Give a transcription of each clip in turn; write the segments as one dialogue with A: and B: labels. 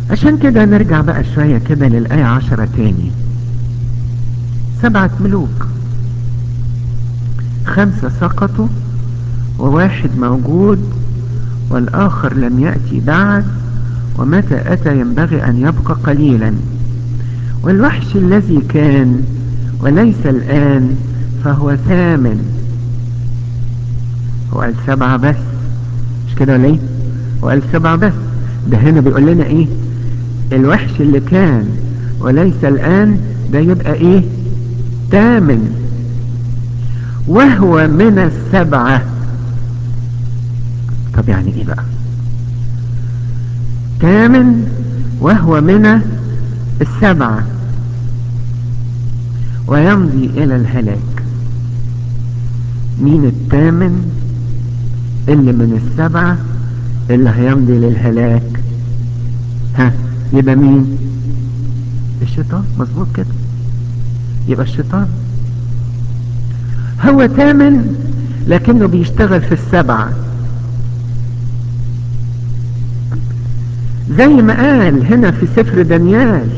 A: عشان كده نرجع بقى شوية كده للآية 10 تاني. 7 ملوك، 5 سقطوا وواحد موجود والآخر لم يأتي بعد، ومتى أتى ينبغي أن يبقى قليلا. والوحش الذي كان وليس الآن فهو ثامن. هو قال 7 بس، مش كده ولا ايه؟ هو قال 7 بس. ده هنا بيقول لنا ايه؟ الوحش اللي كان وليس الآن ده يبقى ايه؟ ثامن، وهو من 7. طب يعني ايه بقى؟ ثامن وهو من 7 ويمضي إلى الهلاك. مين الثامن اللي من 7 اللي هيمضي للهلاك؟ ها، يبقى مين؟ الشيطان. مظبوط كده، يبقى الشيطان هو 8 لكنه بيشتغل في 7، زي ما قال هنا في سفر دانيال: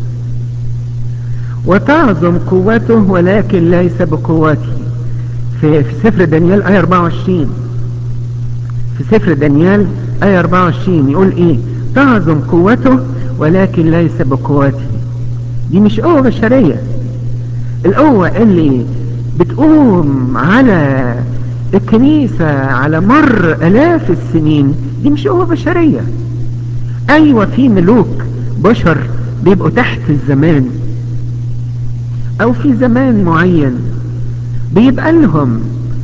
A: وتعظم قوته ولكن ليس بقوتي. في سفر دانيال آية 24. في سفر دانيال آية 24 يقول ايه؟ تعظم قوته ولكن ليس بقوته. دي مش قوة بشرية. القوة اللي بتقوم على الكنيسة على مر آلاف السنين دي مش قوة بشرية. ايوه في ملوك بشر بيبقوا تحت الزمان، او في زمان معين بيبقى لهم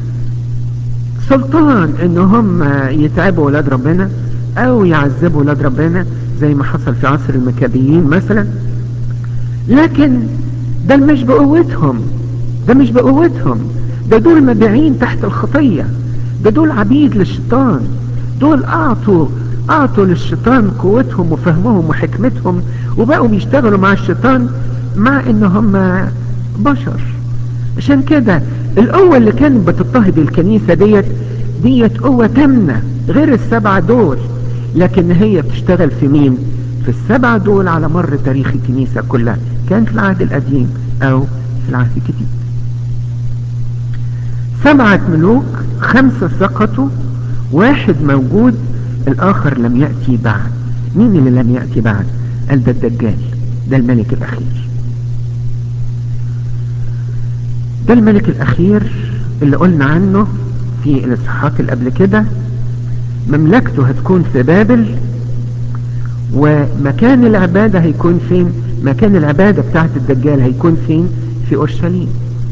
A: سلطان ان هم يتعبوا ولاد ربنا او يعذبوا ولاد ربنا، زي ما حصل في عصر المكابيين مثلا. لكن ده مش بقوتهم، ده مش بقوتهم، ده دول مبيعين تحت الخطية، ده دول عبيد للشيطان. دول اعطوا للشيطان قوتهم وفهمهم وحكمتهم، وبقوا بيشتغلوا مع الشيطان مع ان هم بشر. عشان كده القوة اللي كانت بتضطهد الكنيسة ديت قوة تامنة غير ال7 دول، لكن هي بتشتغل في مين؟ في ال7 دول على مر تاريخ الكنيسة كلها، كان في العهد القديم او في العهد الجديد. 7 ملوك، 5 سقطوا، واحد موجود، الاخر لم يأتي بعد. مين اللي لم يأتي بعد؟ قال ده الدجال، ده الملك الاخير. ده الملك الاخير اللي قلنا عنه في الاصحاحات اللي قبل كده. مملكته هتكون في بابل، ومكان العبادة هيكون فين؟ مكان العبادة بتاعت الدجال هيكون فين؟ في اورشليم.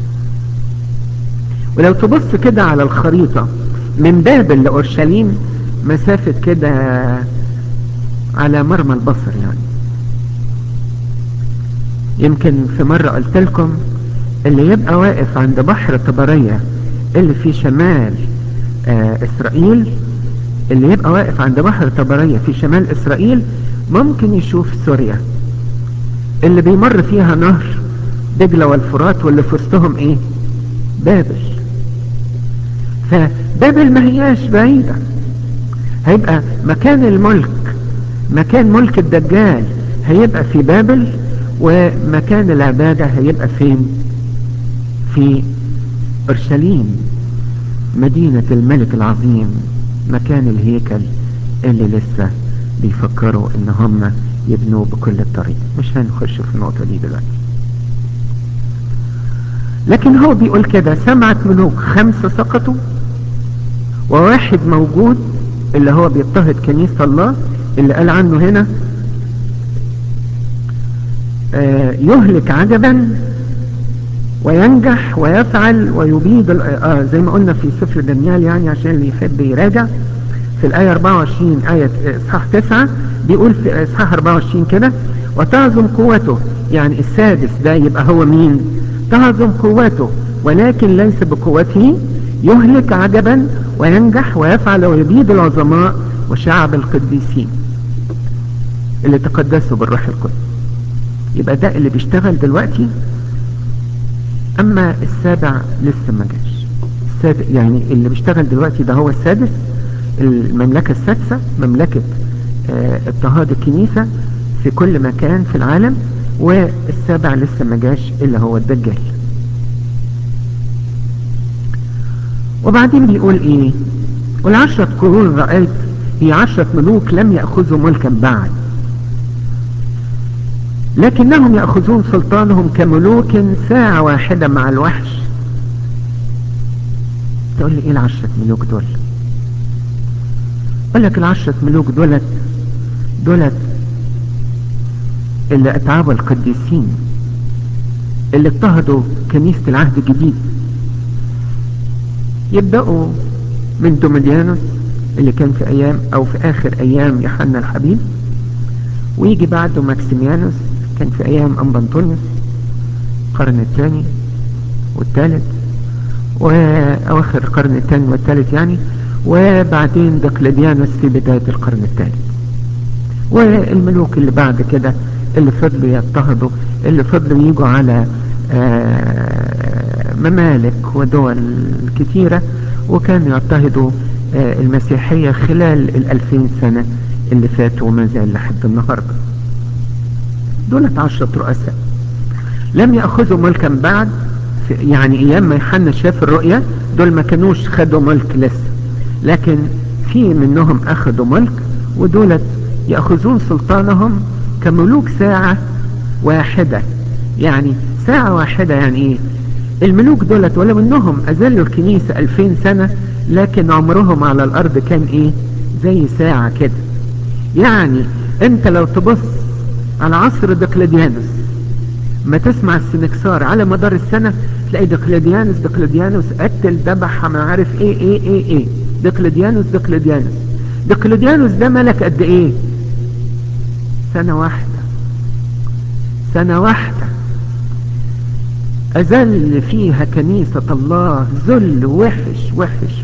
A: ولو تبص كده على الخريطة من بابل لأورشليم مسافة كده على مرمى البصر يعني. يمكن في مرة قلت لكم اللي يبقى واقف عند بحر طبرية اللي في شمال إسرائيل، اللي يبقى واقف عند بحر طبرية في شمال إسرائيل ممكن يشوف سوريا اللي بيمر فيها نهر دجلة والفرات، واللي في وسطهم ايه؟ بابل. فبابل ما هياش بعيدة، هيبقى مكان الملك، مكان ملك الدجال هيبقى في بابل، ومكان العبادة هيبقى فين؟ في اورشليم، مدينة الملك العظيم، مكان الهيكل اللي لسه بيفكروا ان هم يبنوه بكل الطريق. مش هنخش في النقطة دي دلوقتي، لكن هو بيقول كده: 7 ملوك، 5 سقطوا وواحد موجود، اللي هو بيضطهد كنيسة الله، اللي قال عنه هنا يهلك عجبا وينجح ويفعل ويبيد زي ما قلنا في سفر دانيال، يعني عشان اللي يحب يراجع في الآية 24 آية إصحاح 9 بيقول في إصحاح 24 كده: وتعظم قوته. يعني السادس ده يبقى هو مين؟ تعظم قوته ولكن ليس بقوته، يهلك عجبا وينجح ويفعل ويبيد العظماء وشعب القديسين اللي تقدسوا بالروح القدس. يبقى ده اللي بيشتغل دلوقتي. اما السابع لسه ما جاش. السابع يعني اللي بيشتغل دلوقتي ده هو السادس، المملكة السادسة، مملكة اضطهاد الكنيسة في كل مكان في العالم، والسابع لسه ما جاش اللي هو الدجال. وبعدين بيقول ايه؟ والعشرة قرون رأيت هي 10 ملوك لم يأخذوا ملكا بعد، لكنهم يأخذون سلطانهم كملوك ساعة واحدة مع الوحش. تقول لي ايه 10 ملوك دول؟ اقول لك 10 ملوك دولت اللي اتعبوا القديسين، اللي اضطهدوا كنيسة العهد الجديد. يبدأوا من دوميديانوس اللي كان في ايام او في اخر ايام يوحنا الحبيب، ويجي بعده ماكسيميانوس كان في ايام انبنطونيوس القرن الثاني والثالث واواخر القرن الثاني والثالث يعني، وبعدين دقلديانوس في بداية القرن الثالث. والملوك اللي بعد كده اللي فضلوا يضطهدوا، اللي فضلوا يجوا على ممالك ودول كتيرة، وكانوا يضطهدوا المسيحية خلال 2000 سنة اللي فاتوا وما زال لحد النهاردة. دولت 10 رؤساء لم يأخذوا ملكا بعد، يعني ايام ما يوحنا شاف الرؤية دول ما كانوش خدوا ملك لسه، لكن في منهم اخذوا ملك، ودولت يأخذون سلطانهم كملوك ساعة واحدة. يعني ساعة واحدة يعني ايه؟ الملوك دولت ولو انهم اذلوا الكنيسة 2000 سنة، لكن عمرهم على الارض كان ايه؟ زي ساعة كده. يعني انت لو تبص على عصر دقلديانوس، ما تسمع السنكسار على مدار السنة تلاقي دقلديانوس قتل ذبح ما عارف ايه. دقلديانوس ده ملك قد ايه؟ سنة واحدة أذل فيها كنيسة الله ذل وحش.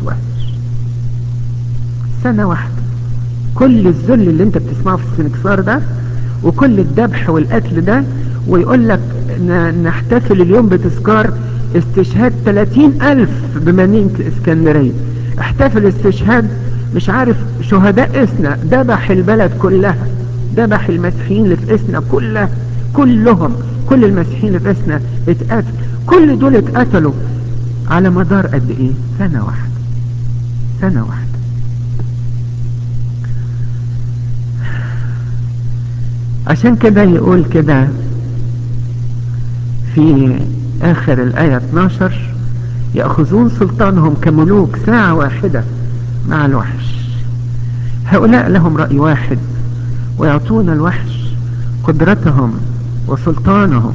A: سنة واحدة. كل الذل اللي انت بتسمعه في السنكسار ده، وكل الذبح والقتل ده، ويقول لك نحتفل اليوم بتذكار استشهاد 30,000 بمدينة الإسكندرية. احتفل استشهاد مش عارف شهداء إسنا، ذبح البلد كلها، ذبح المسيحيين اللي في إسنا كلهم، كل المسيحيين اللي في إسنا اتقتل. كل دول اتقتلوا على مدار قد ايه؟ سنة واحدة. عشان كده يقول كده في اخر الآية 12: يأخذون سلطانهم كملوك ساعة واحدة مع الوحش. هؤلاء لهم رأي واحد، ويعطون الوحش قدرتهم وسلطانهم.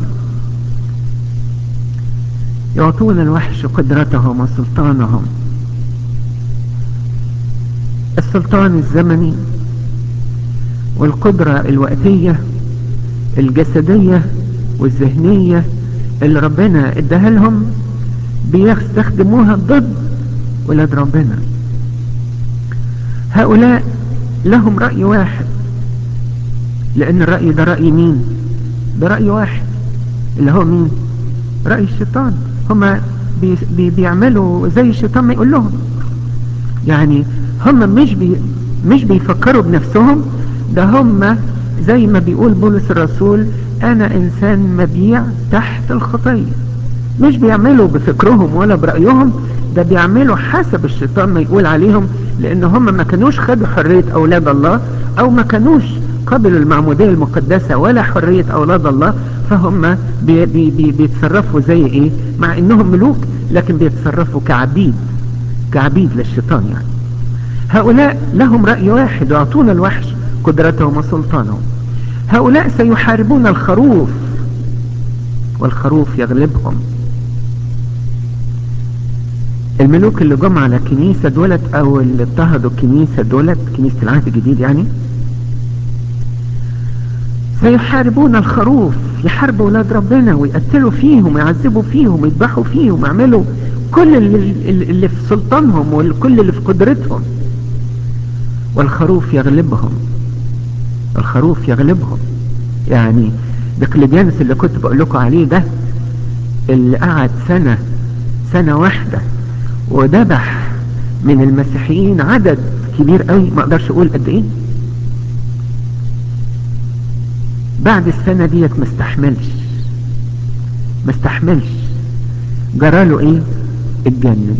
A: يعطون الوحش قدرتهم وسلطانهم، السلطان الزمني والقدرة الوقتية الجسدية والذهنية اللي ربنا اداها لهم، بيستخدموها ضد ولاد ربنا. هؤلاء لهم رأي واحد، لأن الرأي ده رأي مين؟ ده رأي واحد اللي هو مين؟ رأي الشيطان. هما بيعملوا زي الشيطان ما يقول لهم. يعني هم مش بيفكروا بنفسهم، ده هم زي ما بيقول بولس الرسول: انا انسان مبيع تحت الخطية. مش بيعملوا بفكرهم ولا برأيهم، ده بيعملوا حسب الشيطان ما يقول عليهم، لان هم ما كانوش خدوا حرية اولاد الله، او ما كانوش قبلوا المعمودية المقدسة ولا حرية اولاد الله، فهم بيتصرفوا زي ايه؟ مع انهم ملوك لكن بيتصرفوا كعبيد للشيطان يعني. هؤلاء لهم رأي واحد، يعطون الوحش قدرتهم وسلطانهم. هؤلاء سيحاربون الخروف والخروف يغلبهم. الملوك اللي جم على الكنيسة دولت، او اللي اضطهدوا الكنيسة دولت، كنيسة العهد الجديد يعني، سيحاربون الخروف، يحاربوا ولاد ربنا ويقتلوا فيهم ويعذبوا فيهم ويذبحوا فيهم ويعملوا كل اللي في سلطانهم وكل اللي في قدرتهم. والخروف يغلبهم. يعني دقلديانوس اللي كنت بقول لكم عليه ده، اللي قعد سنة واحدة وذبح من المسيحيين عدد كبير قوي، ما اقدرش اقول قد ايه. بعد السنة ديت مستحملش جراله ايه؟ اتجنن.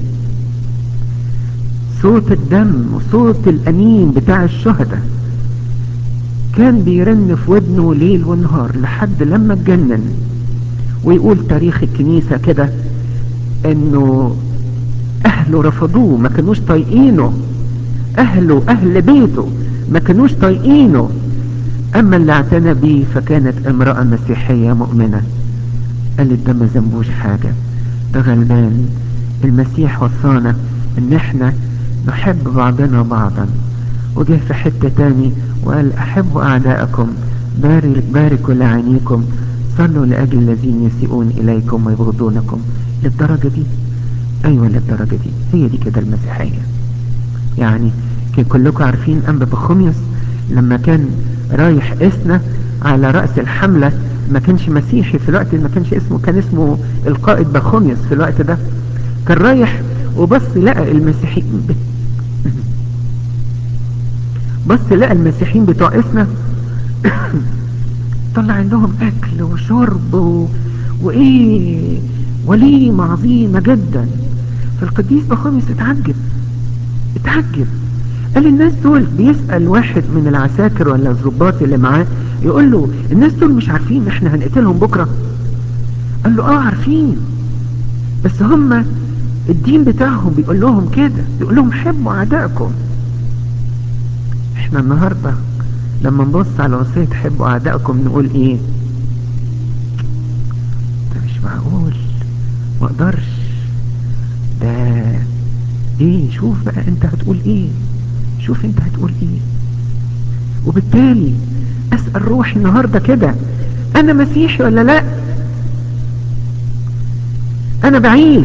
A: صوت الدم وصوت الأنين بتاع الشهداء كان بيرن في ودنه ليل ونهار لحد لما اتجنن. ويقول تاريخ الكنيسة كده انه اهله رفضوه، ما كانوش طايقينه، اهل بيته ما كانوش طايقينه. اما اللي اعتنى بيه فكانت امرأة مسيحية مؤمنة، قالت ده ما ذنبوش حاجة، ده غلبان. المسيح وصانا ان احنا نحب بعضنا بعضا. وجه في حتة تاني وقال احبوا اعداءكم، باركوا لعينيكم، صلوا لاجل الذين يسيئون اليكم ويبغضونكم. للدرجة دي؟ ايوه للدرجة دي. هي دي كده المسيحية. يعني كلكم عارفين انبا بخوميوس لما كان رايح اسنا على رأس الحملة، ما كانش مسيحي في الوقت، ما كانش اسمه، كان اسمه القائد بخوميوس في الوقت ده. كان رايح وبص لقى المسيحيين بص لقى المسيحيين بتوع اسنا طلع عندهم اكل وشرب وايه، وليمة عظيمة جدا. فالقديس بخوميوس اتعجب. قال الناس دول، بيسأل واحد من العساكر ولا الضباط اللي معاه، يقول له الناس دول مش عارفين احنا هنقتلهم بكرة؟ قال له عارفين، بس هم الدين بتاعهم بيقول لهم كده، بيقول لهم حبوا اعدائكم. احنا النهاردة لما نبص على وصية حبوا اعدائكم نقول ايه؟ ده مش معقول، ما اقدرش، ده ايه؟ شوف بقى انت هتقول ايه، شوف انت هتقول ايه. وبالتالي اسأل روحي النهاردة كده، انا مسيحي ولا لا؟ انا بعيش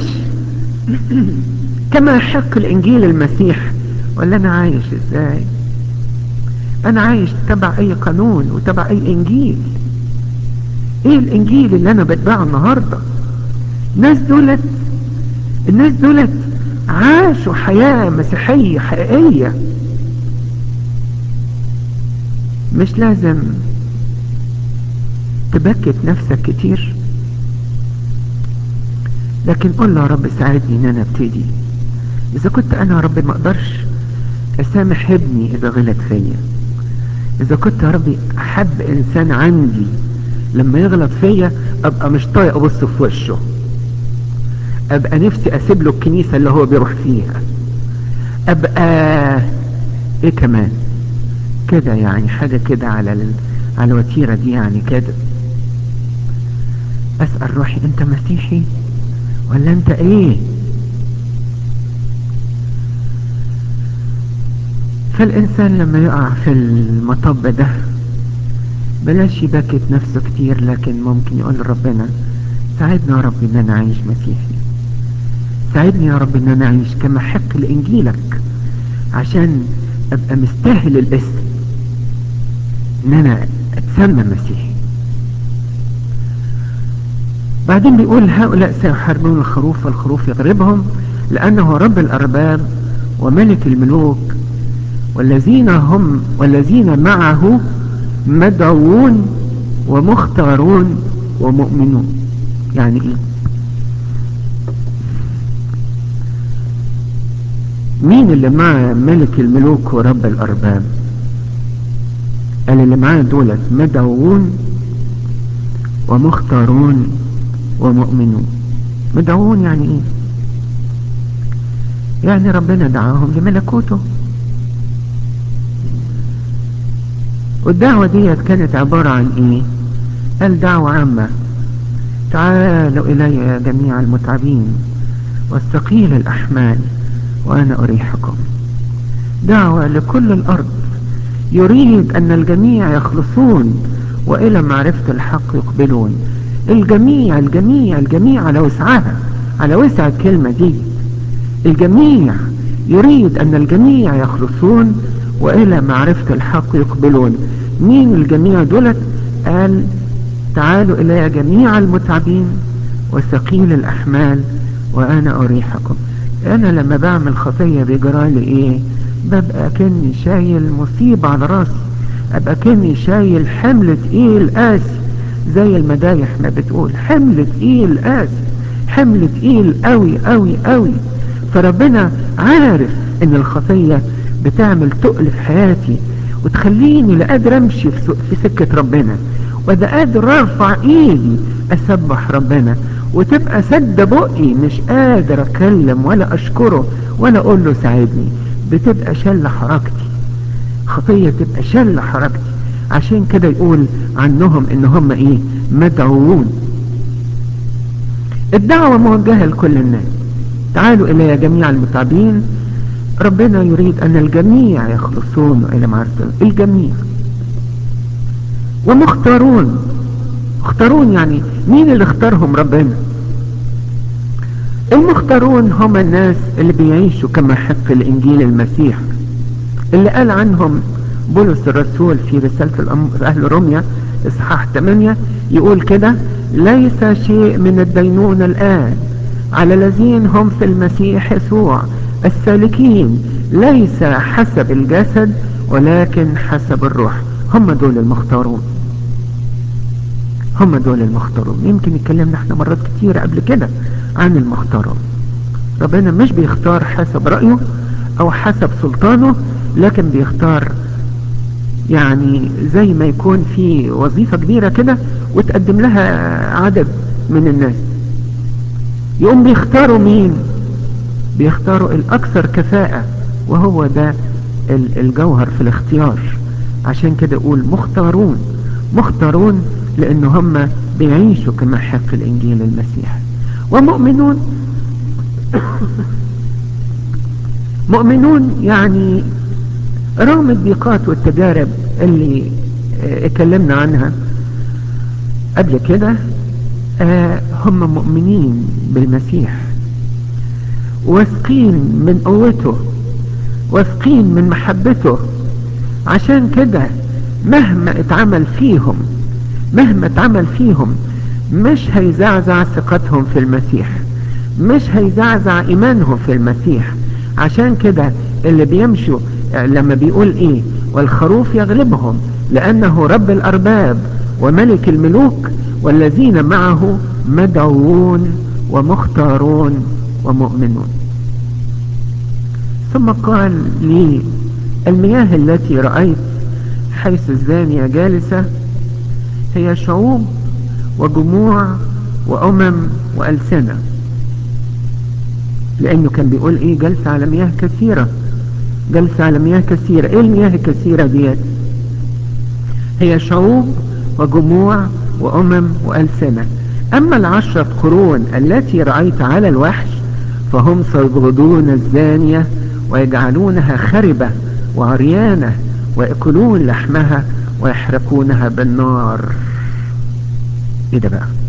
A: كما يحق الانجيل المسيح، ولا انا عايش ازاي؟ انا عايش تبع اي قانون وتبع اي انجيل؟ ايه الانجيل اللي انا بتبعه النهاردة؟ الناس دولت عاشوا حياة مسيحية حقيقية. مش لازم تبكت نفسك كتير، لكن قول له يا رب ساعدني ان انا ابتدي. اذا كنت انا يا رب ما اقدرش اسامح ابني اذا غلط فيا، اذا كنت يا ربي احب انسان عندي لما يغلط فيا ابقى مش طايق ابص في وشه، ابقى نفسي اسيب له الكنيسة اللي هو بيروح فيها، ابقى ايه كمان كده، يعني حاجة كده على الوتيرة دي يعني كده. اسأل روحي انت مسيحي ولا انت ايه؟ فالانسان لما يقع في المطب ده بلاش يبكت نفسه كتير، لكن ممكن يقول ربنا ساعدني يا رب ان انا اعيش مسيحي، ساعدني يا رب ان انا اعيش كما حق لانجيلك، عشان ابقى مستاهل الاسم ان انا اتسمى مسيحي. بعدين بيقول هؤلاء سيحاربون الخروف والخروف يضربهم، لانه رب الارباب وملك الملوك والذين معه مدعوون ومختارون ومؤمنون. يعني ايه؟ مين اللي مع ملك الملوك ورب الارباب؟ قال اللي معاه دولت مدعوون ومختارون ومؤمنون. مدعوون يعني ايه؟ يعني ربنا دعاهم لملكوته. والدعوة دي كانت عبارة عن ايه؟ قال دعوة عامة، تعالوا الي جميع المتعبين والثقيل الاحمال وانا اريحكم. دعوة لكل الارض، يريد ان الجميع يخلصون والى معرفة الحق يقبلون. الجميع الجميع الجميع على وسعها، على وسع الكلمة دي. الجميع يريد ان الجميع يخلصون والى معرفة الحق يقبلون. مين الجميع دولت؟ قال تعالوا الي جميع المتعبين وثقيل الاحمال وانا اريحكم. انا لما بعمل خطية بيجرالي ايه؟ ببقى كني شايل مصيبة على راسي، ابقى كني شايل حمل تقيل قاسي، زي المدايح ما بتقول حمل تقيل قاسي، حمل تقيل قوي قوي قوي. فربنا عارف ان الخطية بتعمل تقل في حياتي وتخليني لا قادر امشي في سكة ربنا، ولا قادر ارفع ايدي اسبح ربنا، وتبقى سد بقي مش قادر اتكلم ولا اشكره ولا اقول له ساعدني. بتبقى شل حركتي، خطية تبقى شل حركتي. عشان كده يقول عنهم ان هم ايه؟ مدعوون. الدعوة موجهة لكل الناس، تعالوا الي جميع المتعبين. ربنا يريد ان الجميع يخلصون الى معرفة الجميع. ومختارون، مختارون يعني مين اللي اختارهم؟ ربنا. المختارون هم الناس اللي بيعيشوا كما حق الانجيل المسيح، اللي قال عنهم بولس الرسول في رسالة اهل روميا اصحاح 8 يقول كده: ليس شيء من الدينونة الآن على الذين هم في المسيح يسوع السالكين ليس حسب الجسد ولكن حسب الروح. هم دول المختارون، هم دول المختارون. يمكن اتكلمنا احنا مرات كتير قبل كده عن المختارون. ربنا مش بيختار حسب رأيه او حسب سلطانه، لكن بيختار يعني زي ما يكون في وظيفة كبيرة كده وتقدم لها عدد من الناس، يقوم بيختاروا مين؟ بيختاروا الاكثر كفاءة، وهو ده الجوهر في الاختيار. عشان كده يقول مختارون، مختارون لان هم بيعيشوا كما حق الانجيل المسيح. ومؤمنون مؤمنون يعني رغم الضيقات والتجارب اللي اتكلمنا عنها قبل كده، هم مؤمنين بالمسيح، واثقين من قوته، واثقين من محبته. عشان كده مهما اتعمل فيهم، مهما اتعمل فيهم مش هيزعزع ثقتهم في المسيح، مش هيزعزع ايمانهم في المسيح. عشان كده اللي بيمشوا لما بيقول ايه؟ والخروف يغلبهم لانه رب الارباب وملك الملوك والذين معه مدعوون ومختارون ومؤمنون. ثم قال لي: المياه التي رأيت حيث الزانية جالسة هي شعوب وجموع وألسنة. لأنه كان بيقول إيه؟ جلسة على مياه كثيرة، جلسة على مياه كثيرة. إيه المياه الكثيرة ديت؟ هي شعوب وجموع وألسنة. أما 10 قرون التي رأيت على الوحش فهم سيبغضون الزانية ويجعلونها خربة وعريانة ويأكلون لحمها ويحرقونها بالنار. ايه ده بقى؟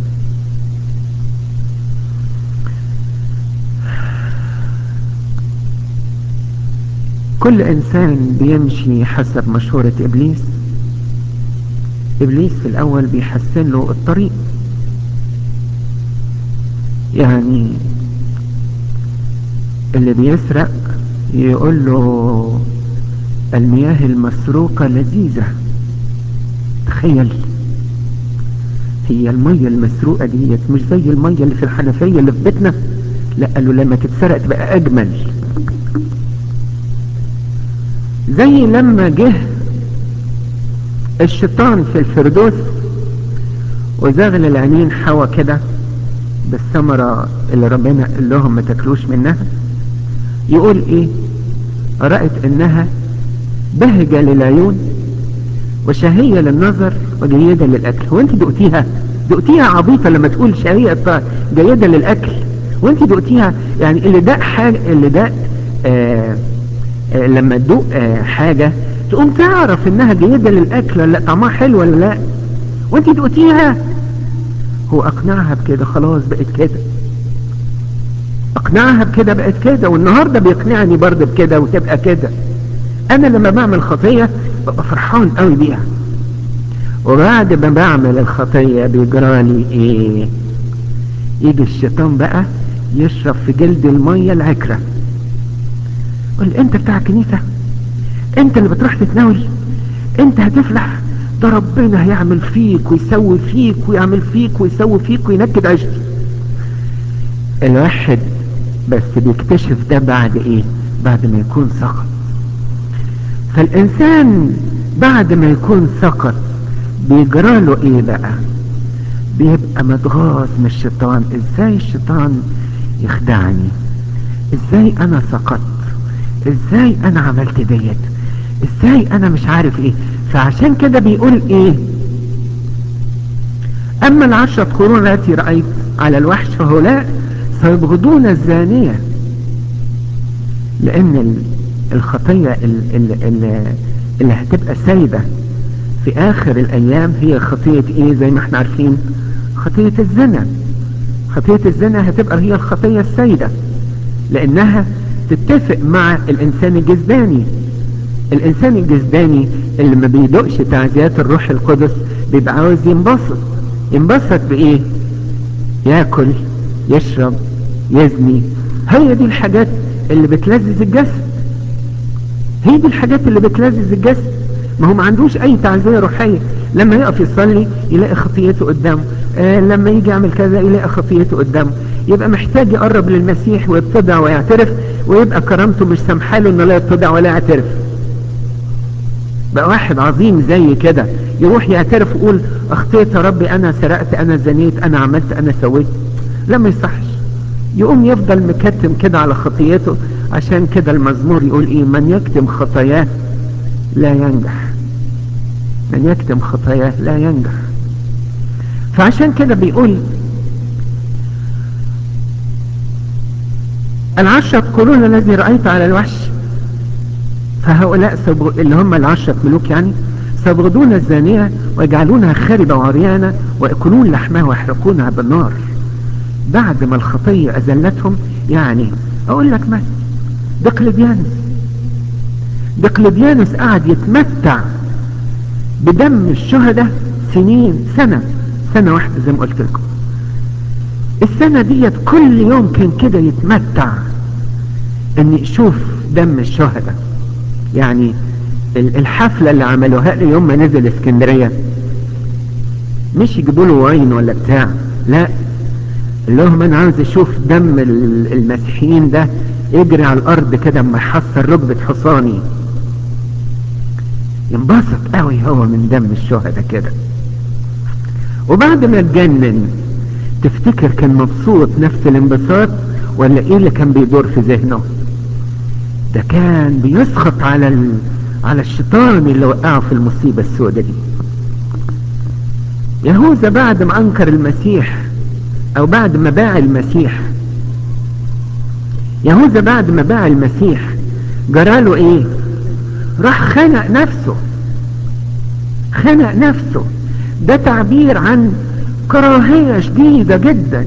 A: كل انسان بيمشي حسب مشورة ابليس. ابليس في الاول بيحسن له الطريق، يعني اللي بيسرق يقول له المياه المسروقة لذيذة. تخيل، هي المية المسروقة ديت مش زي المية اللي في الحنفية اللي في بيتنا؟ لا، قال له لما تتسرق تبقى اجمل. زي لما جه الشيطان في الفردوس وزغل العينين حوا كده بالثمرة اللي ربنا قال لهم ما تاكلوش منها، يقول ايه؟ رأت انها بهجة للعيون وشهية للنظر وجيدة للاكل. وانت دقتيها؟ دقتيها عبيطة لما تقول شهية جيدة للاكل وانت دقتيها؟ يعني اللي داق حاجة، اللي داق لما تدوق حاجة تقوم تعرف انها جيدة للاكل ولا لا، طعمها حلو ولا لا، وانت دقتيها. هو اقنعها بكده، خلاص بقت كده، اقنعها بكده بقت كده، والنهاردة بيقنعني برضه بكده وتبقى كده. انا لما بعمل خطية ببقى فرحان قوي بيها، وبعد ما بعمل الخطية بيجرالي ايه؟ يجي الشيطان بقى يشرب في جلد المية العكرة. قل انت بتاع الكنيسة، انت اللي بتروح تتناول، انت هتفلح، ده ربنا هيعمل فيك ويسوي فيك ويعمل فيك ويسوي فيك وينكد عيشتك. الواحد بس بيكتشف ده بعد ايه؟ بعد ما يكون سقط. فالانسان بعد ما يكون سقط بيجراله ايه بقى؟ بيبقى متغاظ من الشيطان. ازاي الشيطان يخدعني؟ ازاي انا سقطت؟ ازاي انا عملت ديت؟ ازاي انا مش عارف ايه؟ فعشان كده بيقول ايه؟ اما العشرة قرون التي رأيت على الوحش فهؤلاء سيبغضون الزانية. لان الخطية اللي هتبقى سايدة في اخر الايام هي خطية ايه؟ زي ما احنا عارفين، خطية الزنا. خطية الزنا هتبقى هي الخطية السايدة، لانها تتفق مع الانسان الجسداني. الانسان الجسداني اللي ما بيدقش تعزيات الروح القدس بيبقى عاوز ينبسط. ينبسط بايه؟ ياكل، يشرب، يزني. هي دي الحاجات اللي بتلذذ الجسد. هي دي الحاجات اللي بتلذذ الجسد. ما هو ما عندوش اي تعزية روحية. لما يقف يصلي يلاقي خطيته قدامه، لما يجي يعمل كذا يلاقي خطيته قدامه. يبقى محتاج يقرب للمسيح ويتضع ويعترف، ويبقى كرامته مش سامحاله انه لا يتضع ولا يعترف. بقى واحد عظيم زي كده يروح يعترف ويقول اخطيت يا ربي، انا سرقت، انا زنيت، انا عملت، انا سويت؟ لا، ما يصحش. يقوم يفضل مكتم كده على خطيته. عشان كده المزمور يقول ايه؟ من يكتم خطاياه لا ينجح. من يكتم خطاياه لا ينجح. فعشان كده بيقول العشرة قرون الذي رأيت على الوحش فهؤلاء اللي هم العشرة ملوك يعني سيبغضون الزانية ويجعلونها خاربة وعريانة ويأكلون لحمها ويحرقونها بالنار. بعد ما الخطية أذلتهم. يعني أقول لك مثلا دقلديانوس قعد يتمتع بدم الشهداء سنين، سنة واحدة زي ما قلت لكم. السنة ديت كل يوم كان كده يتمتع ان يشوف دم الشهداء. يعني الحفلة اللي عملوها له يوم ما نزل اسكندرية مش يجيبوا له واين ولا بتاع، لا، اللي هم انا عاوز اشوف دم المسيحيين ده يجري على الارض كده اما يحصر ركبة حصاني. ينبسط قوي هو من دم الشهداء كده. وبعد ما اتجنن تفتكر كان مبسوط نفس الانبساط ولا ايه اللي كان بيدور في ذهنه؟ ده كان بيسخط على الشيطان اللي وقعه في المصيبة السوداء دي. يهوذا بعد ما انكر المسيح او بعد ما باع المسيح، يهوذا بعد ما باع المسيح جراله ايه؟ راح خنق نفسه. ده تعبير عن كراهية شديدة جدا،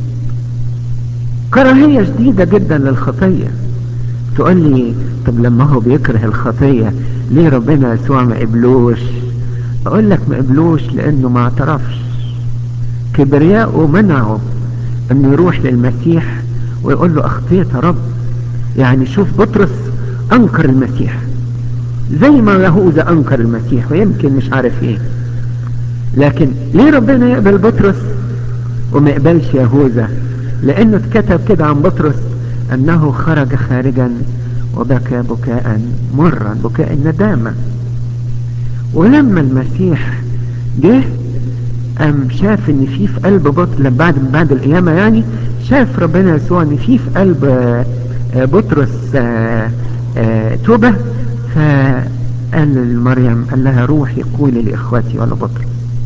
A: كراهية شديدة جدا للخطية. تقول لي طب لما هو بيكره الخطية ليه ربنا يسوع ما قبلوش؟ اقول لك ما قبلوش لانه ما اعترفش. كبرياءه منعه انه يروح للمسيح ويقول له اخطيت يا رب. يعني شوف بطرس انكر المسيح زي ما يهوذا انكر المسيح ويمكن مش عارف ايه. لكن ليه ربنا يقبل بطرس وما يقبلش يهوذا؟ لانه اتكتب كده عن بطرس انه خرج خارجا وبكى بكاء مرا، بكاء الندامة. ولما المسيح جه قام شاف ان في قلب بطرس بعد القيامة، يعني شاف ربنا يسوع ان في قلب بطرس توبة. فقال لمريم، قال لها روحي قولي لاخواتي ولا بطرس.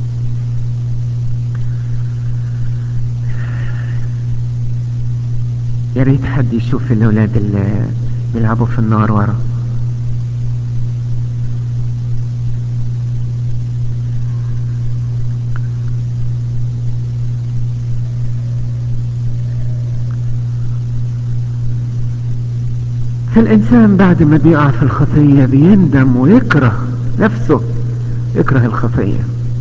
A: يا ريت حد يشوف الاولاد اللي بيلعبوا في النار ورا. فالإنسان بعد ما بيقع في الخطية بيندم ويكره نفسه، يكره الخطية.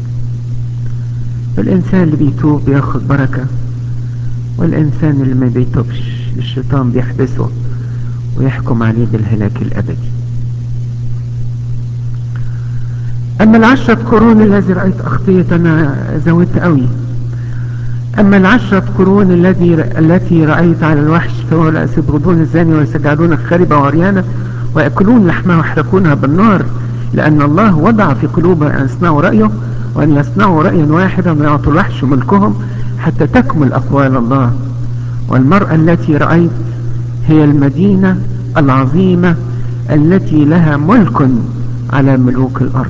A: الإنسان اللي بيتوب بياخد بركة، والإنسان اللي ما بيتوبش الشيطان بيحبسه ويحكم عليه بالهلاك الأبدي. أما العشرة قرون الذي رأيت أخطيت أنا زودت قوي. أما العشرة قرون التي رأيت على الوحش فهو يسبغضون الزاني ويسجعون خربة وعريانة ويأكلون لحمها ويحرقونها بالنار، لأن الله وضع في قلوبهم أن يصنعوا رأيه وأن يصنعوا رأيا واحدا ويعطوا الوحش ملكهم حتى تكمل أقوال الله. والمرأة التي رأيت هي المدينة العظيمة التي لها ملك على ملوك الأرض.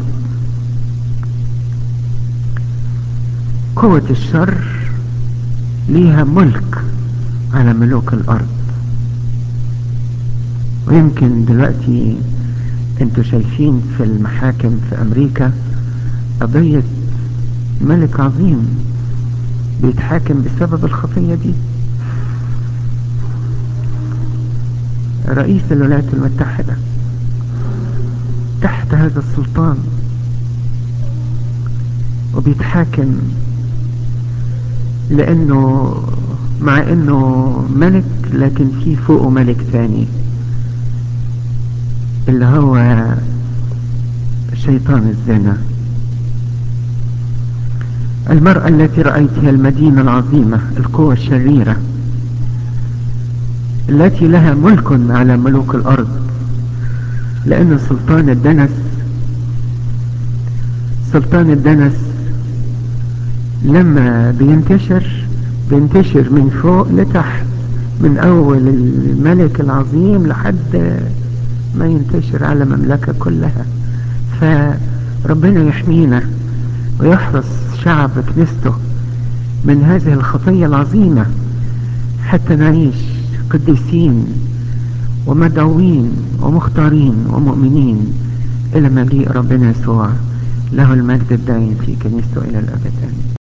A: قوة الشر ليها ملك على ملوك الأرض. ويمكن دلوقتي انتوا شايفين في المحاكم في أمريكا قضية ملك عظيم بيتحاكم بسبب الخطية دي. رئيس الولايات المتحدة تحت هذا السلطان وبيتحاكم لأنه مع أنه ملك لكن في فوقه ملك ثاني اللي هو شيطان الزنا. المرأة التي رأيتها المدينة العظيمة القوة الشريرة التي لها ملك على ملوك الأرض، لأن سلطان الدنس لما بينتشر من فوق لتحت، من أول الملك العظيم لحد ما ينتشر على مملكة كلها. فربنا يحمينا ويحرس شعب كنيسته من هذه الخطية العظيمة حتى نعيش قديسين ومدعوين ومختارين ومؤمنين إلى مجيء ربنا يسوع، له المجد الدائم في كنيسته إلى الأبد. آمين.